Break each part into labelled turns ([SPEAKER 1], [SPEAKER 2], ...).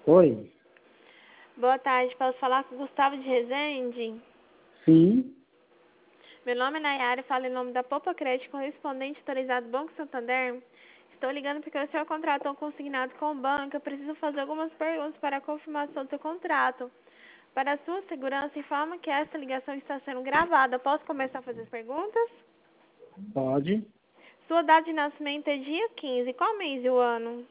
[SPEAKER 1] Oi?
[SPEAKER 2] Boa tarde, posso falar com o Gustavo de Rezende?
[SPEAKER 1] Sim,
[SPEAKER 2] Meu nome é Nayara e falo em nome da Popa Crédito, correspondente autorizado Banco Santander. Estou ligando porque o senhor contratou um consignado com o banco. Eu preciso fazer algumas perguntas para a confirmação do seu contrato. Para a sua segurança, informa que essa ligação está sendo gravada. Posso começar a fazer as perguntas?
[SPEAKER 1] pode.
[SPEAKER 2] Sua data de nascimento é dia 15. Qual mês e o ano?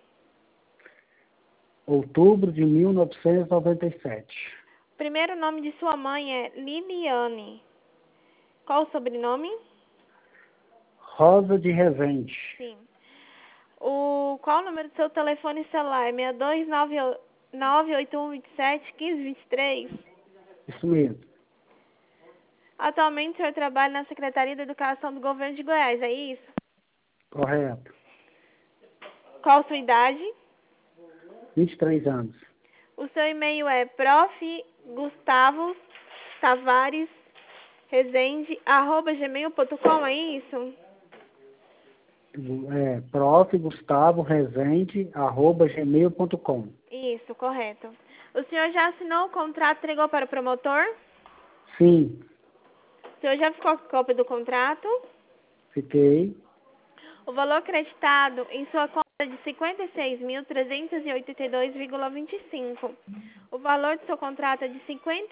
[SPEAKER 1] Outubro de 1997.
[SPEAKER 2] O primeiro nome de sua mãe é Liliane. Qual o sobrenome?
[SPEAKER 1] Rosa de Rezende.
[SPEAKER 2] Sim. Qual o número do seu telefone celular? É 62981271523.
[SPEAKER 1] Isso mesmo.
[SPEAKER 2] Atualmente o senhor trabalha na Secretaria da Educação do Governo de Goiás, é isso?
[SPEAKER 1] Correto.
[SPEAKER 2] Qual a sua idade?
[SPEAKER 1] 23 anos.
[SPEAKER 2] O seu e-mail é prof.gustavo.tavares.rezende@gmail.com, é isso?
[SPEAKER 1] Prof. Gustavo Rezende, @gmail.com.
[SPEAKER 2] Isso, correto. O senhor já assinou o contrato e entregou para o promotor?
[SPEAKER 1] Sim,
[SPEAKER 2] O senhor já ficou com cópia do contrato?
[SPEAKER 1] fiquei.
[SPEAKER 2] O valor acreditado em sua conta é de 56.382,25. O valor do seu contrato é de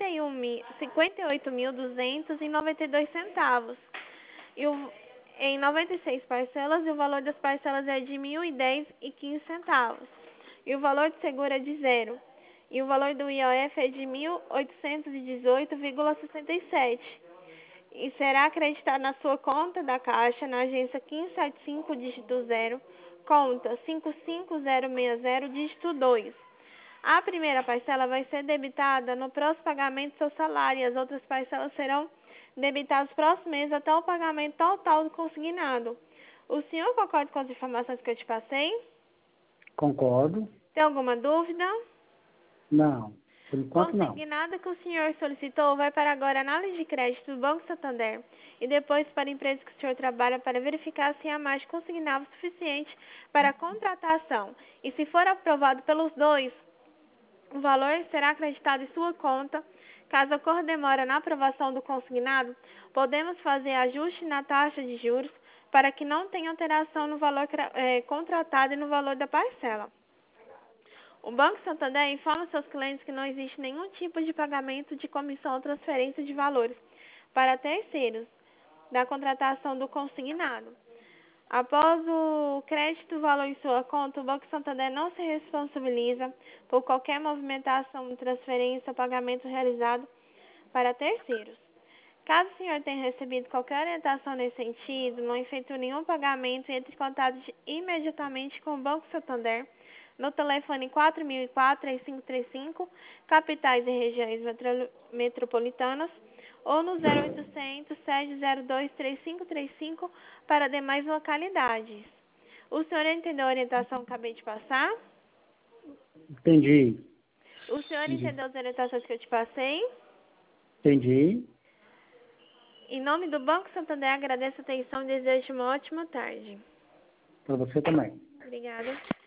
[SPEAKER 2] 58.292 centavos. Em 96 parcelas, e o valor das parcelas é de 1.010,15 centavos. E o valor do seguro é de zero. E o valor do IOF é de 1.818,67. E será acreditado na sua conta da Caixa, na agência 1575, dígito 0, conta 55060, dígito 2. A primeira parcela vai ser debitada no próximo pagamento do seu salário e as outras parcelas serão debitadas no próximo mês até o pagamento total do consignado. O senhor concorda com as informações que eu te passei?
[SPEAKER 1] Concordo.
[SPEAKER 2] Tem alguma dúvida?
[SPEAKER 1] Não, por enquanto não.
[SPEAKER 2] Consignado que o senhor solicitou vai para agora a análise de crédito do Banco Santander e depois para a empresa que o senhor trabalha para verificar se há mais consignável suficiente para a contratação. E se for aprovado pelos dois, o valor será acreditado em sua conta. Caso ocorra demora na aprovação do consignado, podemos fazer ajuste na taxa de juros para que não tenha alteração no valor contratado e no valor da parcela. O Banco Santander informa seus clientes que não existe nenhum tipo de pagamento de comissão ou transferência de valores para terceiros da contratação do consignado. Após o crédito do valor em sua conta, o Banco Santander não se responsabiliza por qualquer movimentação, transferência ou pagamento realizado para terceiros. Caso o senhor tenha recebido qualquer orientação nesse sentido, não efetue nenhum pagamento, entre em contato imediatamente com o Banco Santander no telefone 4004-3535, capitais e regiões metropolitanas, ou no 0800-702-3535 para demais localidades. O senhor entendeu a orientação que acabei de passar?
[SPEAKER 1] Entendi.
[SPEAKER 2] O senhor entendeu as orientações que eu te passei?
[SPEAKER 1] Entendi.
[SPEAKER 2] Em nome do Banco Santander, agradeço a atenção e desejo uma ótima tarde.
[SPEAKER 1] Para você também.
[SPEAKER 2] Obrigada.